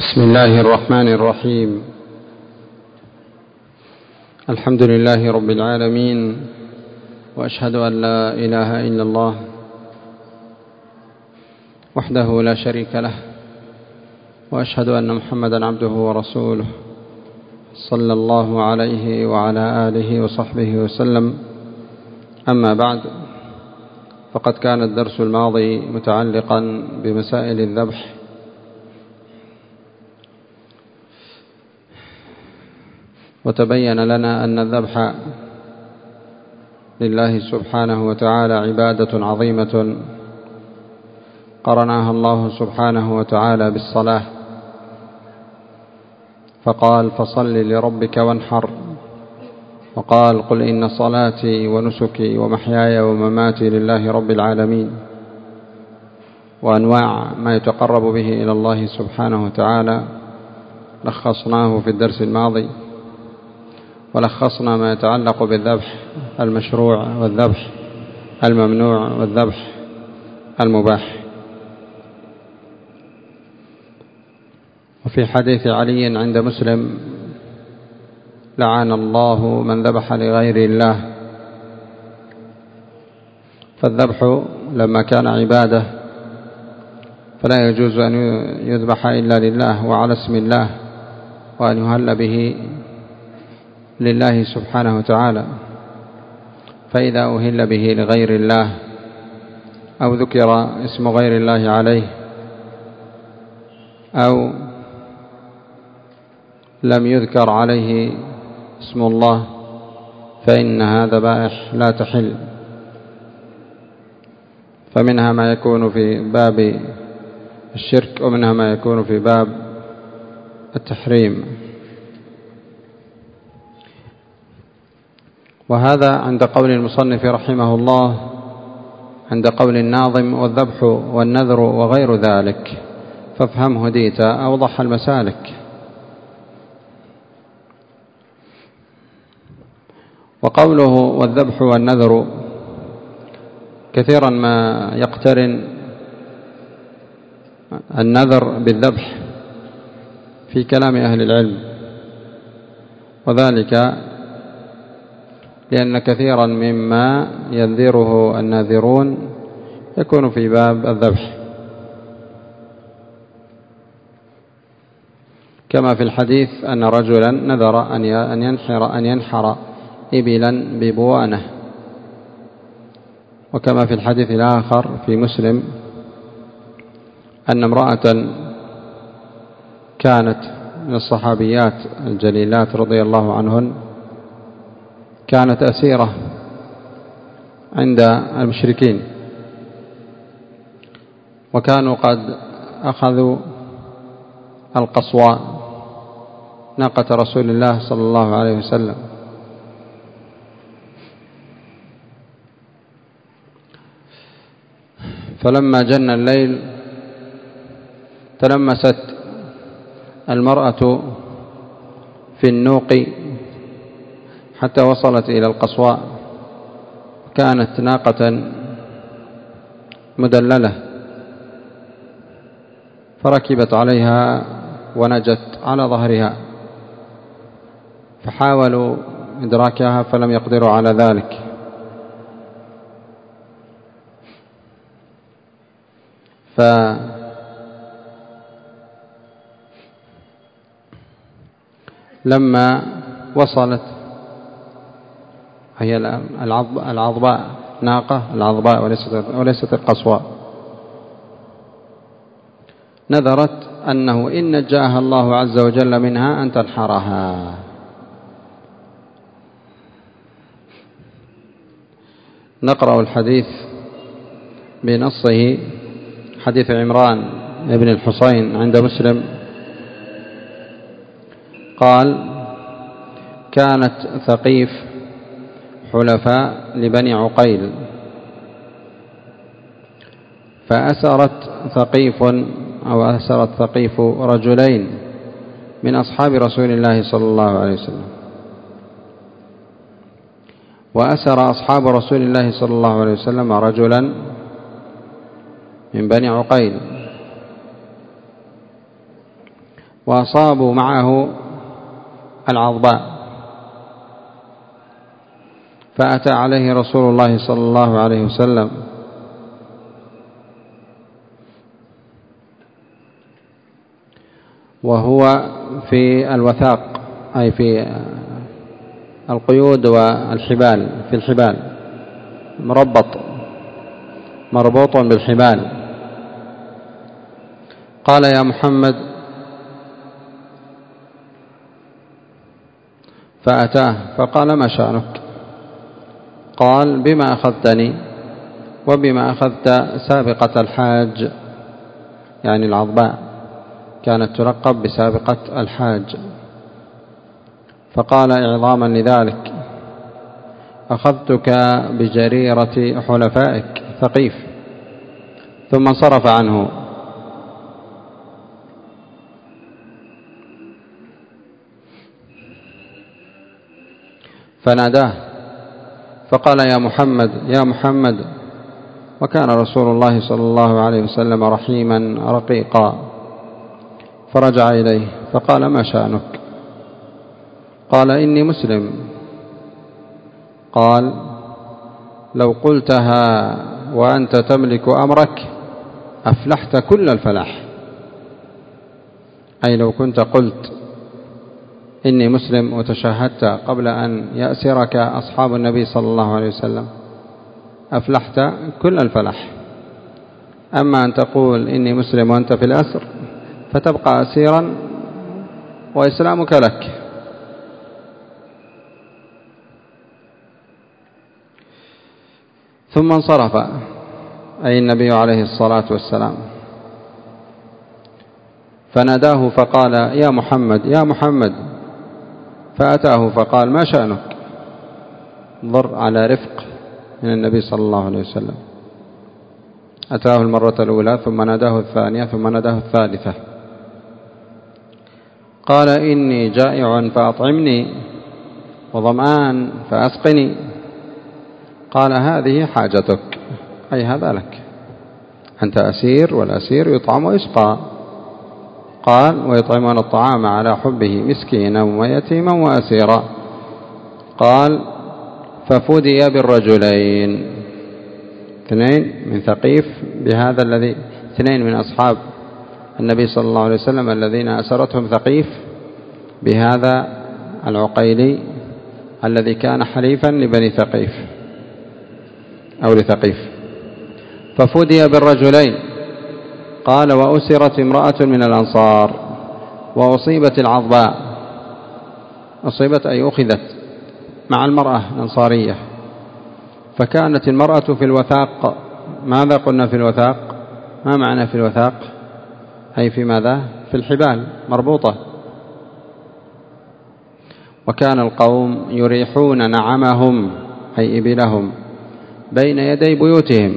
بسم الله الرحمن الرحيم. الحمد لله رب العالمين، وأشهد أن لا إله إلا الله وحده لا شريك له، وأشهد أن محمدا عبده ورسوله صلى الله عليه وعلى آله وصحبه وسلم. أما بعد، فقد كان الدرس الماضي متعلقا بمسائل الذبح، وتبين لنا أن الذبح لله سبحانه وتعالى عبادة عظيمة قرناها الله سبحانه وتعالى بالصلاة، فقال: فصل لربك وانحر، وقال: قل إن صلاتي ونسكي ومحياي ومماتي لله رب العالمين. وأنواع ما يتقرب به إلى الله سبحانه وتعالى لخصناه في الدرس الماضي، ولخصنا ما يتعلق بالذبح المشروع والذبح الممنوع والذبح المباح. وفي حديث علي عند مسلم: لعن الله من ذبح لغير الله. فالذبح لما كان عبادة فلا يجوز أن يذبح إلا لله وعلى اسم الله، وأن يهل به لله سبحانه وتعالى. فإذا أهل به لغير الله أو ذكر اسم غير الله عليه أو لم يذكر عليه اسم الله فإنها ذبائح لا تحل. فمنها ما يكون في باب الشرك، ومنها ما يكون في باب التحريم. وهذا عند قول المصنف رحمه الله، عند قول الناظم: والذبح والنذر وغير ذلك فافهم هديت أوضح المسالك. وقوله والذبح والنذر كثيرا ما يقترن النذر بالذبح في كلام أهل العلم، وذلك لأن كثيرا مما ينذره الناذرون يكون في باب الذبح، كما في الحديث أن رجلا نذر أن ينحر إبلا ببوانة، وكما في الحديث الآخر في مسلم أن امرأة كانت من الصحابيات الجليلات رضي الله عنهن كانت أسيرة عند المشركين، وكانوا قد أخذوا القصواء ناقة رسول الله صلى الله عليه وسلم، فلما جن الليل تلمست المرأة في النوق حتى وصلت إلى القصواء. كانت ناقة مدللة، فركبت عليها ونجت على ظهرها، فحاولوا إدراكها فلم يقدروا على ذلك، فلما وصلت، هي العضباء، ناقة العضباء وليست القصواء، نذرت أنه إن نجاها الله عز وجل منها أن تنحرها. نقرأ الحديث بنصه، حديث عمران بن الحصين عند مسلم قال: كانت ثقيف حلفاء لبني عقيل، فأسرت ثقيف رجلين من أصحاب رسول الله صلى الله عليه وسلم، وأسر أصحاب رسول الله صلى الله عليه وسلم رجلا من بني عقيل، وأصابوا معه العضباء، فأتى عليه رسول الله صلى الله عليه وسلم وهو في الوثاق، أي في القيود والحبال، في الحبال مربوط بالحبال. قال: يا محمد. فأتاه فقال: ما شأنك؟ قال: بما أخذتني وبما أخذت سابقة الحاج، يعني العضباء كانت تلقب بسابقة الحاج. فقال إعظاما لذلك: أخذتك بجريرة حلفائك ثقيف. ثم انصرف عنه. فناداه فقال: يا محمد يا محمد. وكان رسول الله صلى الله عليه وسلم رحيما رقيقا، فرجع إليه فقال: ما شأنك؟ قال: إني مسلم. قال: لو قلتها وأنت تملك أمرك أفلحت كل الفلاح. أي لو كنت قلت إني مسلم وتشهدت قبل أن يأسرك أصحاب النبي صلى الله عليه وسلم أفلحت كل الفلاح. أما أن تقول إني مسلم وأنت في الأسر فتبقى أسيرا وإسلامك لك. ثم انصرف، أي النبي عليه الصلاة والسلام، فناداه فقال: يا محمد يا محمد. فأتاه فقال: ما شأنك؟ ضر على رفق من النبي صلى الله عليه وسلم. أتاه المرة الأولى، ثم ناداه الثانية، ثم ناداه الثالثة. قال: إني جائع فأطعمني وظمآن فأسقني. قال: هذه حاجتك، أي هذا لك، أنت أسير والأسير يطعم ويسقى. قال: ويطعمون الطعام على حبه مسكينا ويتيما وأسيرا. قال: ففدي بالرجلين، 2 من ثقيف بهذا الذي 2 من أصحاب النبي صلى الله عليه وسلم الذين أسرتهم ثقيف بهذا العقيلي الذي كان حليفا لبني ثقيف أو لثقيف. ففدي بالرجلين. قال: وأسرت امرأة من الأنصار وأصيبت العضباء. أصيبت أي أخذت مع المرأة الأنصارية. فكانت المرأة في الوثاق. ماذا قلنا في الوثاق؟ ما معنى في الوثاق؟ أي في ماذا؟ في الحبال مربوطة. وكان القوم يريحون نعمهم أي إبلهم بين يدي بيوتهم.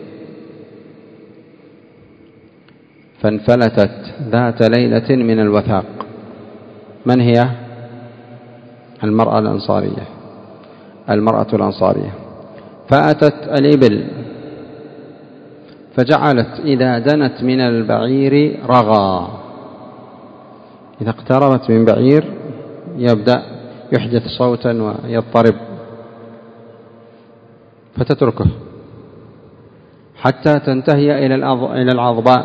فانفلتت ذات ليلة من الوثاق. من هي؟ المرأة الأنصارية. فأتت الإبل فجعلت إذا دنت من البعير رغى. إذا اقتربت من بعير يبدأ يحدث صوتا ويضطرب، فتتركه حتى تنتهي إلى العضباء.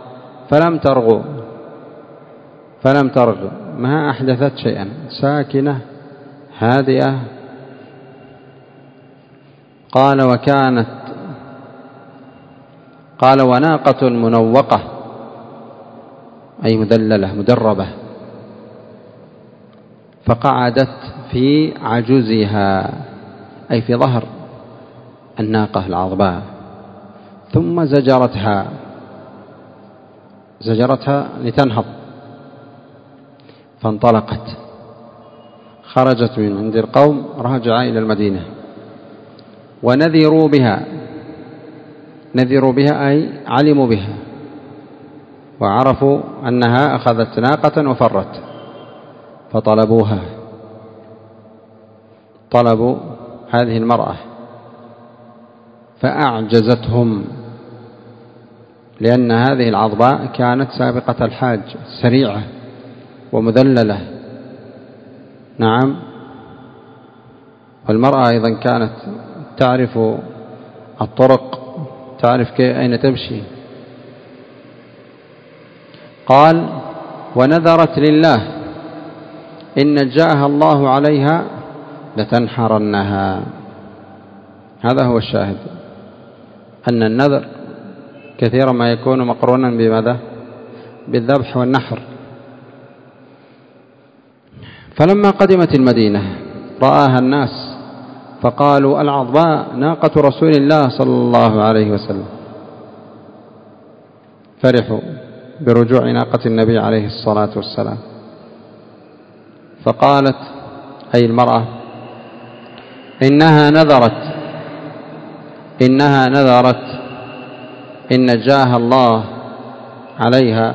فلم ترغ، ما أحدثت شيئا، ساكنة هادئة. قال: وناقة منوقة أي مذللة مدربة. فقعدت في عجزها أي في ظهر الناقة العضباء، ثم زجرتها لتنهض. فانطلقت، خرجت من عند القوم راجعة إلى المدينة. ونذروا بها أي علموا بها وعرفوا أنها أخذت ناقة وفرت، فطلبوها، طلبوا هذه المرأة فأعجزتهم، لأن هذه العضباء كانت سابقة الحاج سريعة ومذللة. نعم. والمرأة أيضا كانت تعرف الطرق، تعرف أين تمشي. قال: ونذرت لله إن نجاها الله عليها لتنحرنها. هذا هو الشاهد، أن النذر كثيرا ما يكون مقرونا بماذا؟ بالذبح والنحر. فلما قدمت المدينة رآها الناس فقالوا: العظباء ناقة رسول الله صلى الله عليه وسلم. فرحوا برجوع ناقة النبي عليه الصلاة والسلام. فقالت أي المرأة: إنها نذرت إن نجاها الله عليها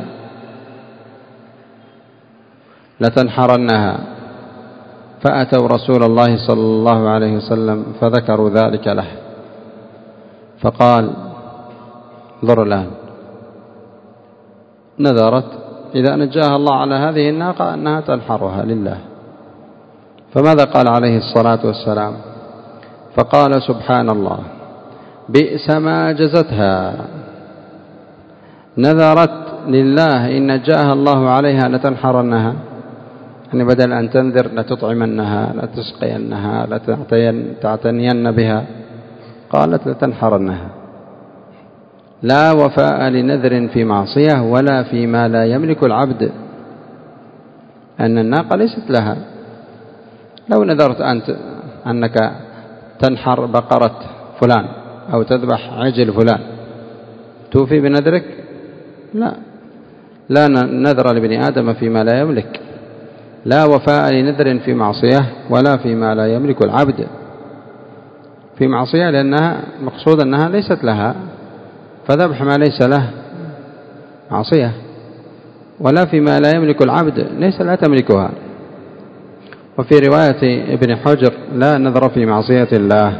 لتنحرنها. فأتوا رسول الله صلى الله عليه وسلم فذكروا ذلك له، فقال: انظر الآن، نذرت إذا نجاها الله على هذه الناقة أنها تنحرها لله. فماذا قال عليه الصلاة والسلام؟ فقال: سبحان الله، بئس ما جزتها، نذرت لله إن نجاها الله عليها لتنحرنها، يعني بدل أن تنذر لتطعمنها، لتسقينها، لتعتنين بها، قالت لتنحرنها. لا وفاء لنذر في معصية ولا فيما لا يملك العبد. أن الناقة ليست لها. لو نذرت أنت أنك تنحر بقرة فلان أو تذبح عجل فلان، توفي بنذرك؟ لا نذر لابن آدم فيما لا يملك. لا وفاء لنذر في معصية ولا فيما لا يملك العبد. في معصية لأنها مقصود أنها ليست لها، فذبح ما ليس له معصية. ولا فيما لا يملك العبد، ليس لا تملكها. وفي رواية ابن حجر: لا نذر في معصية الله.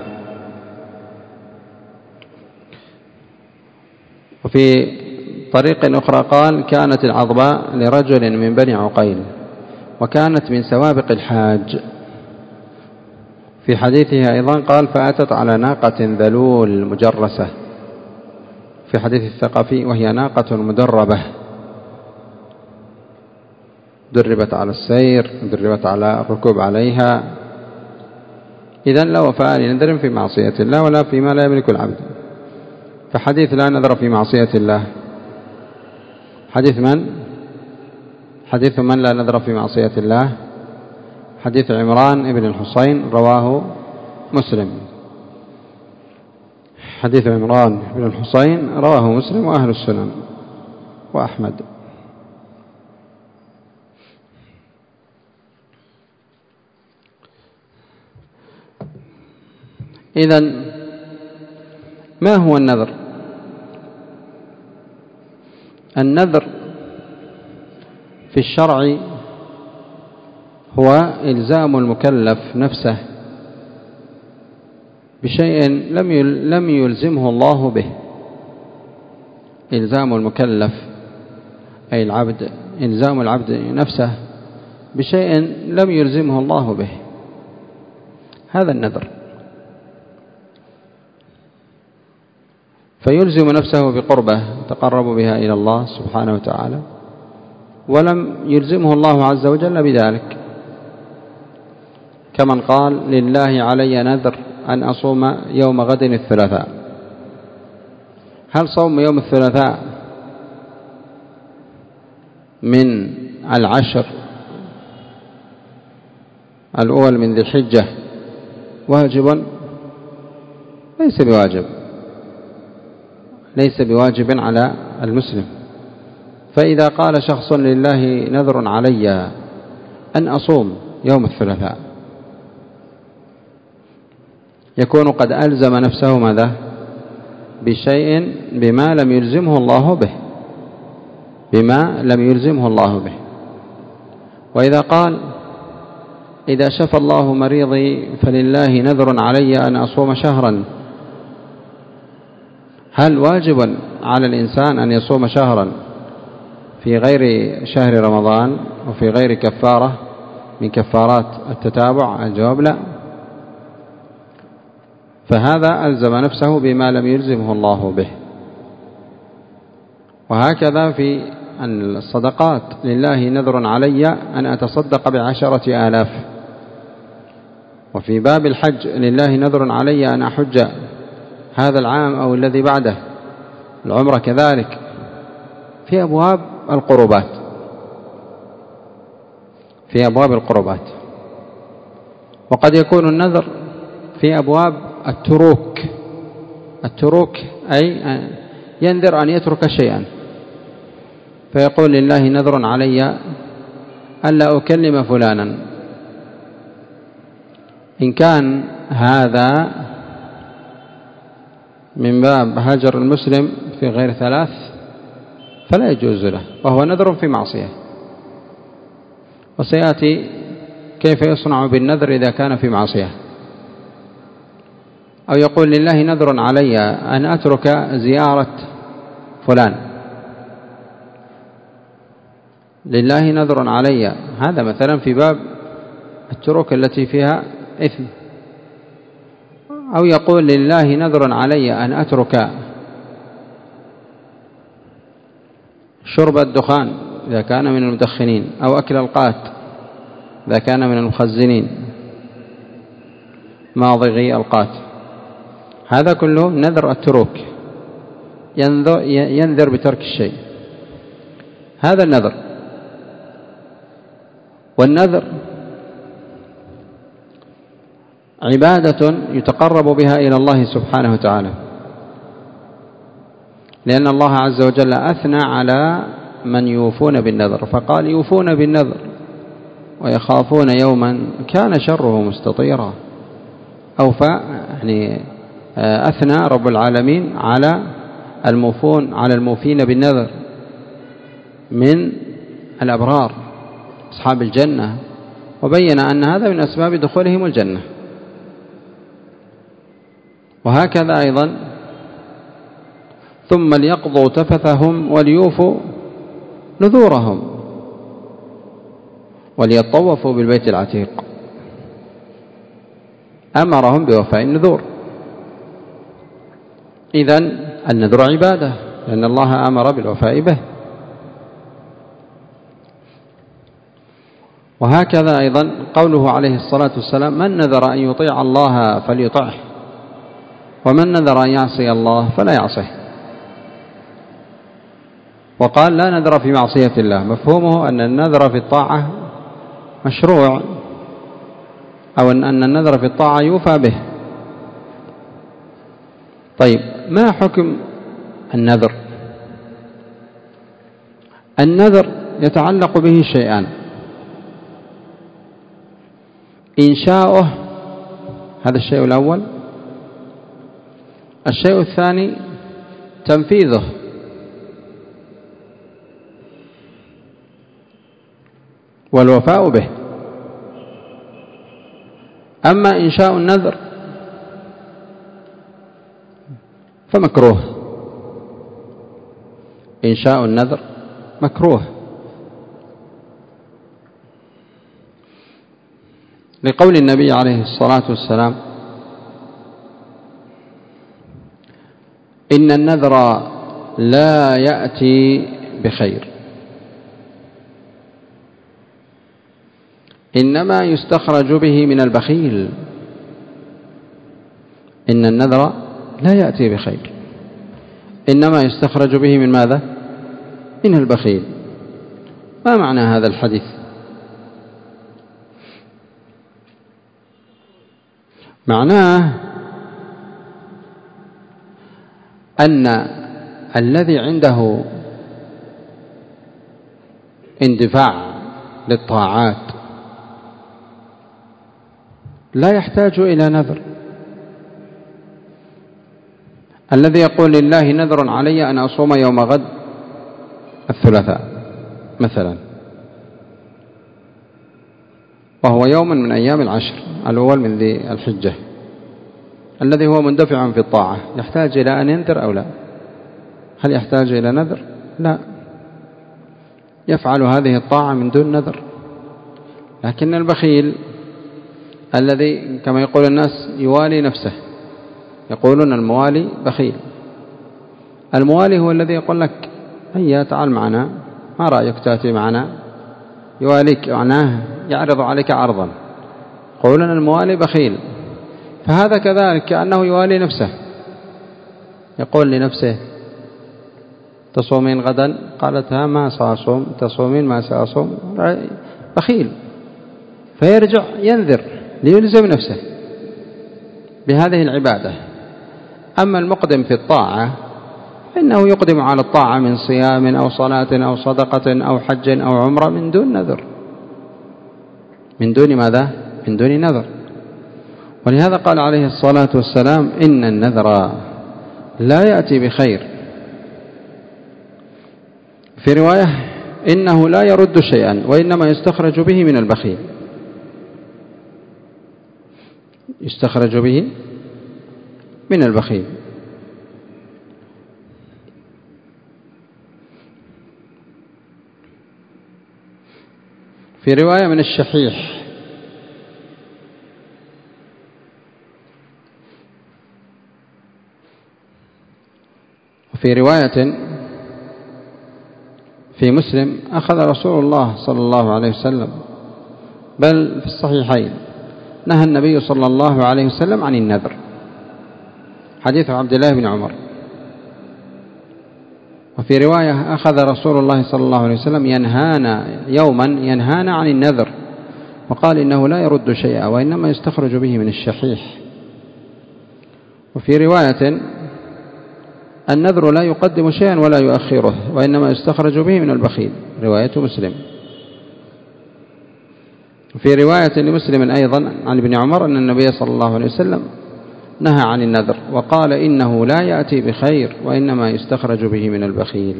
وفي طريق أخرى قال: كانت العظباء لرجل من بني عقيل وكانت من سوابق الحاج. في حديثها أيضا قال: فأتت على ناقة ذلول مجرسة، في حديث الثقفي: وهي ناقة مدربة، دربت على السير، دربت على الركوب عليها. إذن لا وفاء لنذر في معصية الله ولا فيما لا يملك العبد. فحديث لا نذر في معصية الله حديث من؟ حديث من لا نذر في معصية الله؟ حديث عمران بن الحصين، رواه مسلم. حديث عمران بن الحصين رواه مسلم وأهل السنن وأحمد. إذن ما هو النذر؟ النذر في الشرع هو إلزام المكلف نفسه بشيء لم يلزمه الله به. إلزام المكلف أي العبد، إلزام العبد نفسه بشيء لم يلزمه الله به، هذا النذر. فيلزم نفسه بقربة تقرب بها إلى الله سبحانه وتعالى، ولم يلزمه الله عز وجل بذلك. كمن قال: لله علي نذر أن أصوم يوم غد الثلاثاء. هل صوم يوم الثلاثاء من العشر الأول من ذي الحجة واجب؟ ليس بواجب على المسلم. فإذا قال شخص: لله نذر علي أن أصوم يوم الثلاثاء، يكون قد ألزم نفسه ماذا؟ بشيء بما لم يلزمه الله به. وإذا قال: إذا شفى الله مريضي فلله نذر علي أن أصوم شهرا، هل واجب على الإنسان أن يصوم شهرا في غير شهر رمضان وفي غير كفارة من كفارات التتابع؟ الجواب لا، فهذا ألزم نفسه بما لم يلزمه الله به. وهكذا في الصدقات، لله نذر علي أن أتصدق ب10,000. وفي باب الحج لله نذر علي أن أحج هذا العام أو الذي بعده، العمرة كذلك، في أبواب القربات، في أبواب القربات. وقد يكون النذر في أبواب التروك، التروك أي ينذر أن يترك شيئا، فيقول لله نذر علي ألا أكلم فلانا. إن كان هذا من باب هجر المسلم في غير 3 فلا يجوز له، وهو نذر في معصية. وسيأتي كيف يصنع بالنذر إذا كان في معصية. أو يقول لله نذر علي أن أترك زيارة فلان، لله نذر علي، هذا مثلا في باب التروك التي فيها إثم. أو يقول لله نذر علي أن أترك شرب الدخان إذا كان من المدخنين، أو أكل القات إذا كان من المخزنين ماضغي القات، هذا كله نذر التروك، ينذر بترك الشيء، هذا النذر. والنذر عبادة يتقرب بها إلى الله سبحانه وتعالى، لأن الله عز وجل أثنى على من يوفون بالنذر، فقال يوفون بالنذر ويخافون يوما كان شره مستطيرا. أوفى يعني أثنى رب العالمين على الموفين بالنذر من الأبرار أصحاب الجنة، وبين أن هذا من أسباب دخولهم الجنة. وهكذا أيضا ثم ليقضوا تفثهم وليوفوا نذورهم وليطوفوا بالبيت العتيق، أمرهم بوفاء النذور. إذن النذر عبادة، لأن الله أمر بالوفاء به. وهكذا أيضا قوله عليه الصلاة والسلام من نذر أن يطيع الله فليطعه، ومن نذر أن يعصي الله فلا يعصيه. وقال لا نذر في معصية الله، مفهومه أن النذر في الطاعة مشروع، أو أن النذر في الطاعة يوفى به. طيب، ما حكم النذر؟ النذر يتعلق به شيئان: إنشاؤه، هذا الشيء الأول، الشيء الثاني تنفيذه. والوفاء به. أما إنشاء النذر فمكروه، إنشاء النذر مكروه، لقول النبي عليه الصلاة والسلام إن النذر لا يأتي بخير، إنما يستخرج به من البخيل. إن النذر لا يأتي بخير، إنما يستخرج به من ماذا؟ من البخيل. ما معنى هذا الحديث؟ معناه أن الذي عنده اندفاع للطاعات لا يحتاج إلى نذر. الذي يقول لله نذر علي أن أصوم يوم غد الثلاثاء مثلا، وهو يوم من أيام العشر الأول من ذي الحجة، الذي هو مندفع في الطاعة، يحتاج إلى أن ينذر أو لا؟ هل يحتاج إلى نذر؟ لا. يفعل هذه الطاعة من دون نذر. لكن البخيل الذي كما يقول الناس يوالي نفسه، يقولون الموالي بخيل. الموالي هو الذي يقول لك هيا تعال معنا، ما رأيك تأتي معنا، يواليك، معناه يعرض عليك عرضا. يقولون الموالي بخيل. فهذا كذلك كأنه يوالي نفسه، يقول لنفسه تصومين غدا؟ قالت ها ما سأصوم. تصومين؟ ما سأصوم. بخيل. فيرجع ينذر ليلزم نفسه بهذه العبادة. أما المقدم في الطاعة فإنه يقدم على الطاعة من صيام أو صلاة أو صدقة أو حج أو عمرة من دون نذر، من دون ماذا؟ من دون نذر. ولهذا قال عليه الصلاة والسلام إن النذر لا يأتي بخير. في رواية إنه لا يرد شيئا وإنما يستخرج به من البخيل، يستخرج به من البخيل. في رواية من الشحيح وفي رواية في مسلم أخذ رسول الله صلى الله عليه وسلم، بل في الصحيحين نهى النبي صلى الله عليه وسلم عن النذر، حديث عبد الله بن عمر. وفي رواية أخذ رسول الله صلى الله عليه وسلم يوما ينهانا عن النذر، وقال إنه لا يرد شيئا وإنما يستخرج به من الشحيح. وفي رواية النذر لا يقدم شيئا ولا يؤخره وإنما يستخرج به من البخيل، رواية مسلم. في رواية لمسلم أيضا عن ابن عمر أن النبي صلى الله عليه وسلم نهى عن النذر وقال إنه لا يأتي بخير وإنما يستخرج به من البخيل.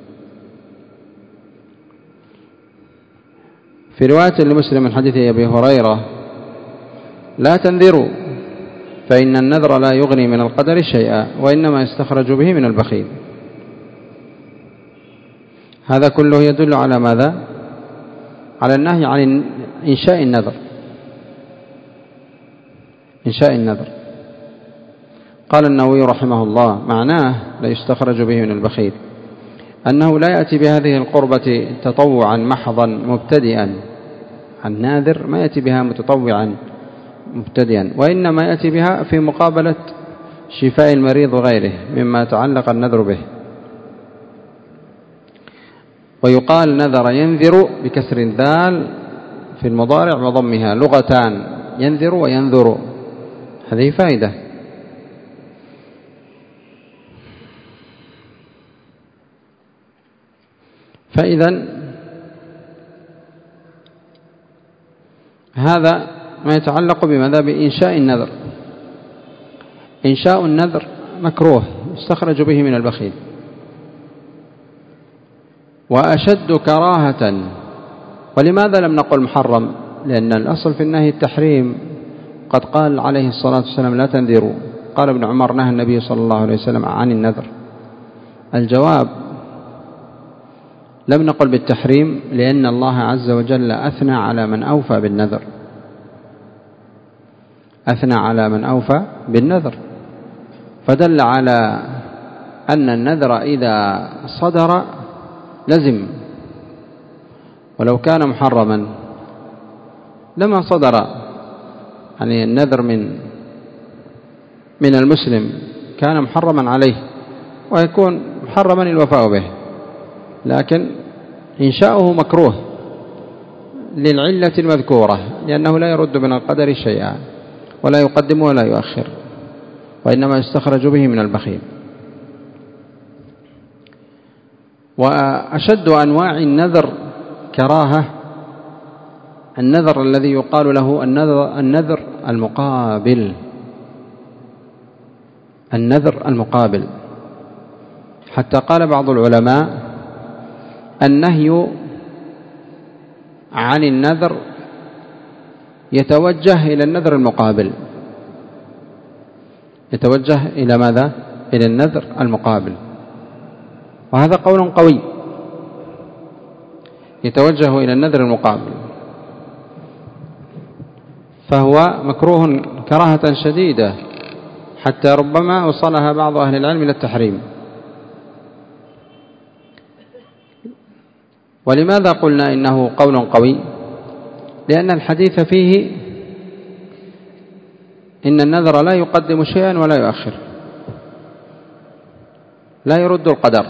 في رواية لمسلم من حديث أبي هريرة لا تنذروا فإن النذر لا يغني من القدر شيئا وإنما يستخرج به من البخيل. هذا كله يدل على ماذا؟ على النهي عن إنشاء النذر، إنشاء النذر. قال النووي رحمه الله معناه لا يستخرج به من البخيل أنه لا يأتي بهذه القربة تطوعا محضا مبتدئا، الناذر ما يأتي بها متطوعا مبتدئا، وإنما يأتي بها في مقابلة شفاء المريض وغيره مما تعلق النذر به. ويقال نذر ينذر بكسر الذال في المضارع وضمها، لغتان، ينذر وينذر، هذه فائدة. فإذا هذا ما يتعلق بماذا؟ بإنشاء النذر. إنشاء النذر مكروه يستخرج به من البخيل. وأشد كراهة. ولماذا لم نقل محرم؟ لأن الأصل في النهي التحريم، قد قال عليه الصلاة والسلام لا تنذروا. قال ابن عمر نهى النبي صلى الله عليه وسلم عن النذر. الجواب لم نقل بالتحريم لأن الله عز وجل أثنى على من أوفى بالنذر، أثنى على من أوفى بالنذر، فدل على أن النذر إذا صدر لزم، ولو كان محرما لما صدر. يعني النذر من المسلم كان محرما عليه ويكون محرما الوفاء به، لكن إنشاؤه مكروه للعلة المذكورة، لأنه لا يرد من القدر شيئا ولا يقدم ولا يؤخر وإنما يستخرج به من البخيل. وأشد أنواع النذر كراهة النذر الذي يقال له النذر المقابل، النذر المقابل. حتى قال بعض العلماء النهي عن النذر يتوجه إلى النذر المقابل، يتوجه إلى ماذا؟ إلى النذر المقابل. وهذا قول قوي، يتوجه إلى النذر المقابل، فهو مكروه كراهة شديدة حتى ربما وصلها بعض أهل العلم إلى التحريم. ولماذا قلنا إنه قول قوي؟ لأن الحديث فيه إن النذر لا يقدم شيئا ولا يؤخر، لا يرد القدر.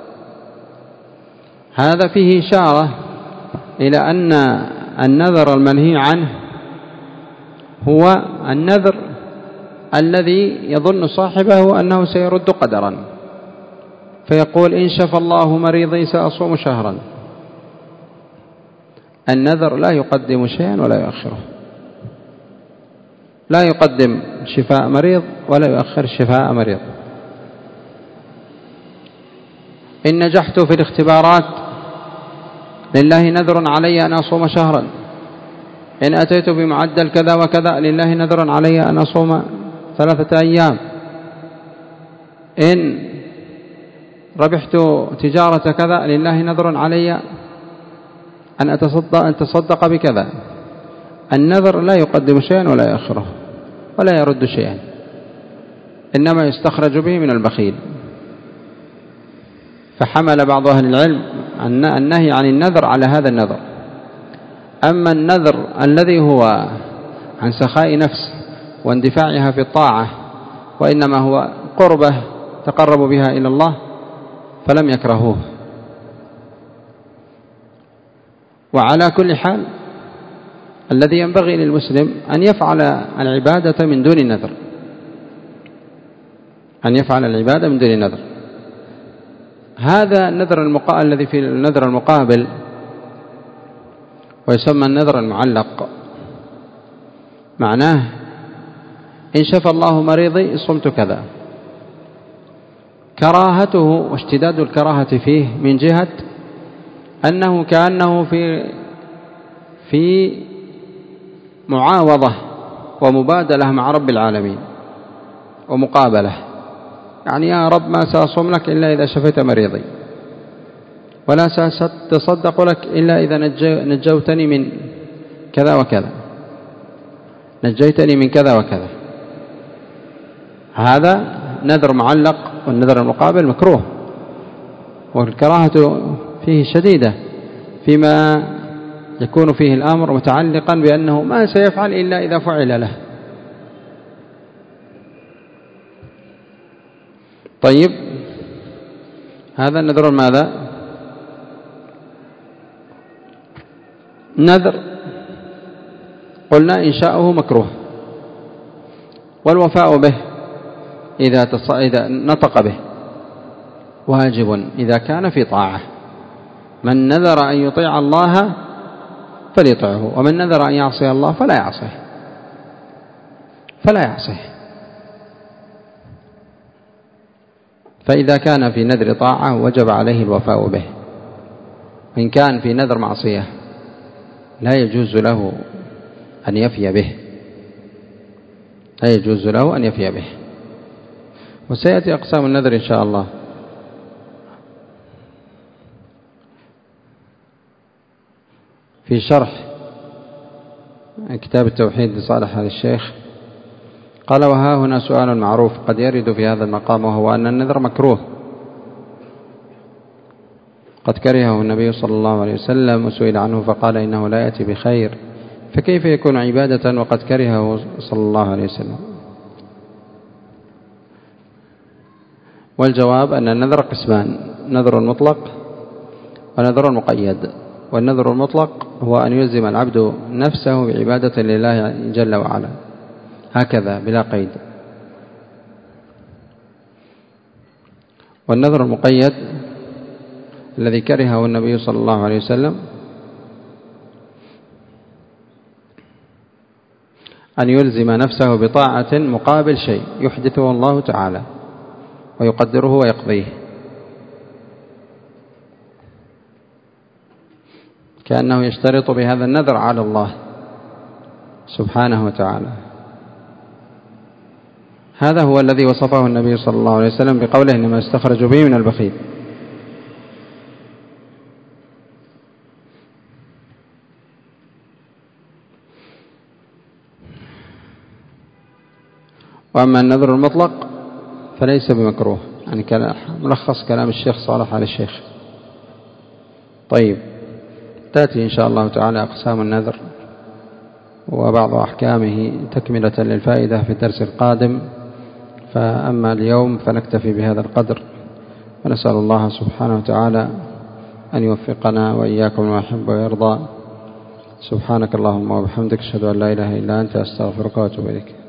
هذا فيه إشارة إلى أن النذر المنهي عنه هو النذر الذي يظن صاحبه أنه سيرد قدرا، فيقول إن شفى الله مريضي سأصوم شهرا. النذر لا يقدم شيئا ولا يؤخره، لا يقدم شفاء مريض ولا يؤخر شفاء مريض. إن نجحت في الاختبارات لله نذر علي أن أصوم شهرا، إن أتيت بمعدل كذا وكذا لله نذر علي أن أصوم 3 أيام، إن ربحت تجارة كذا لله نذر علي أن أتصدق بكذا. النذر لا يقدم شيئا ولا يأخره ولا يرد شيئا، إنما يستخرج به من البخيل. فحمل بعض أهل العلم النهي عن النذر على هذا النذر. أما النذر الذي هو عن سخاء نفس واندفاعها في الطاعة وإنما هو قربة تقرب بها إلى الله فلم يكرهوه. وعلى كل حال الذي ينبغي للمسلم أن يفعل العبادة من دون النذر، أن يفعل العبادة من دون النذر. هذا النذر الذي في النذر المقابل ويسمى النذر المعلق، معناه إن شفى الله مريضي صمت كذا. كراهته واشتداد الكراهة فيه من جهة أنه كأنه في معاوضة ومبادلة مع رب العالمين ومقابلة، يعني يا رب ما سأصوم لك إلا إذا شفيت مريضي، ولا سأتصدق لك إلا إذا نجوتني من كذا وكذا، نجيتني من كذا وكذا. هذا نذر معلق، والنذر المقابل مكروه، والكراهة فيه شديدة فيما يكون فيه الأمر متعلقا بأنه ما سيفعل إلا إذا فعل له. طيب، هذا النذر ماذا؟ نذر قلنا إنشاؤه مكروه، والوفاء به إذا نطق به واجب إذا كان في طاعة. من نذر أن يطيع الله فليطعه، ومن نذر أن يعصي الله فلا يعصيه. فإذا كان في نذر طاعة وجب عليه الوفاء به. إن كان في نذر معصية لا يجوز له أن يفي به، وسيأتي أقسام النذر إن شاء الله. في شرح كتاب التوحيد لصالح آل الشيخ قال: وها هنا سؤال معروف قد يرد في هذا المقام، وهو أن النذر مكروه قد كرهه النبي صلى الله عليه وسلم، وسئل عنه فقال إنه لا يأتي بخير، فكيف يكون عبادة وقد كرهه صلى الله عليه وسلم؟ والجواب أن النذر قسمان: نذر مطلق ونذر مقيد. والنذر المطلق هو أن يلزم العبد نفسه بعبادة لله جل وعلا هكذا بلا قيد. والنذر المقيد الذي كرهه النبي صلى الله عليه وسلم أن يلزم نفسه بطاعة مقابل شيء يحدثه الله تعالى ويقدره ويقضيه، كأنه يشترط بهذا النذر على الله سبحانه وتعالى. هذا هو الذي وصفه النبي صلى الله عليه وسلم بقوله: إنما استخرج به من البخيل. وأما النذر المطلق فليس بمكروه، يعني كان ملخص كلام الشيخ صالح آل الشيخ. طيب، تأتي إن شاء الله تعالى أقسام النذر وبعض أحكامه تكملة للفائدة في الدرس القادم. فأما اليوم فنكتفي بهذا القدر، ونسأل الله سبحانه وتعالى أن يوفقنا وإياكم ما يحب ويرضى. سبحانك اللهم وبحمدك، أشهد أن لا إله إلا أنت، أستغفرك وأتوب إليك.